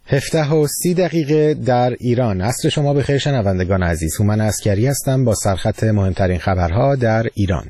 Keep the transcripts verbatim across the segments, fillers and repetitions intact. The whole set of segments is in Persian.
هفده و سی دقیقه در ایران. عصر شما بخیر شنوندگان عزیز. هومن عسکری هستم با سرخط مهمترین خبرها در ایران.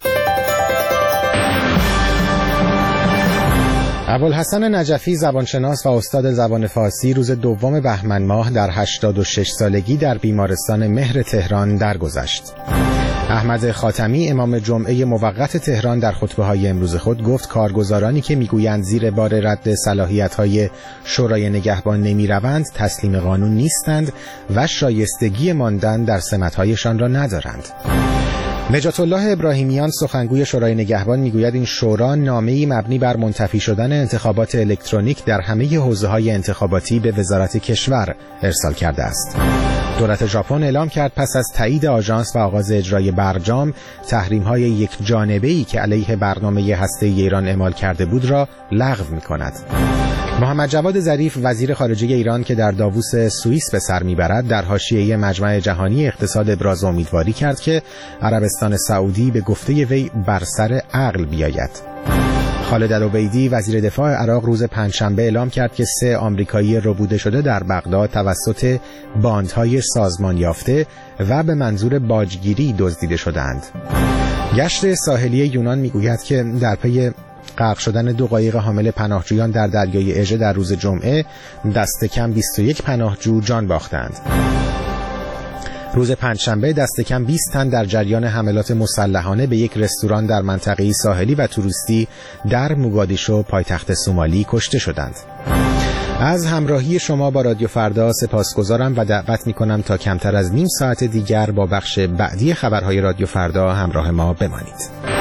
ابوالحسن نجفی زبانشناس و استاد زبان فارسی روز دوم بهمن ماه در هشتاد و شش سالگی در بیمارستان مهر تهران درگذشت. احمد خاتمی امام جمعه موقت تهران در خطبه‌های امروز خود گفت کارگزارانی که میگویند زیر بار رد صلاحیت‌های شورای نگهبان نمی‌روند تسلیم قانون نیستند و شایستگی ماندن در سمت‌هایشان را ندارند. نجات الله ابراهیمیان سخنگوی شورای نگهبان میگوید این شورا نامه‌ای مبنی بر منتفی شدن انتخابات الکترونیک در همه حوزه‌های انتخاباتی به وزارت کشور ارسال کرده است. دولت ژاپن اعلام کرد پس از تایید آژانس و آغاز اجرای برجام تحریم‌های یک جانبه‌ای که علیه برنامه هسته‌ای ایران اعمال کرده بود را لغو می‌کند. محمد جواد ظریف وزیر خارجه ایران که در داووس سوئیس به سر میبرد در حاشیه مجمع جهانی اقتصاد ابراز امیدواری کرد که عربستان سعودی به گفته وی بر سر عقل بیاید. خالد العبیدی وزیر دفاع عراق روز پنجشنبه اعلام کرد که سه آمریکایی ربوده شده در بغداد توسط باندهای سازمان یافته و به منظور باجگیری دزدیده شدند. گشت ساحلی یونان میگوید که در پی غرق شدن دو قایق حامل پناهجویان در دریای اژه در روز جمعه دست کم بیست و یک پناهجو جان باختند. روز پنجشنبه دست کم بیست تن در جریان حملات مسلحانه به یک رستوران در منطقه ساحلی و توریستی در موگادیشو پایتخت سومالی کشته شدند. از همراهی شما با رادیو فردا سپاسگزارم و دعوت می‌کنم تا کمتر از نیم ساعت دیگر با بخش بعدی خبرهای رادیو فردا همراه ما بمانید.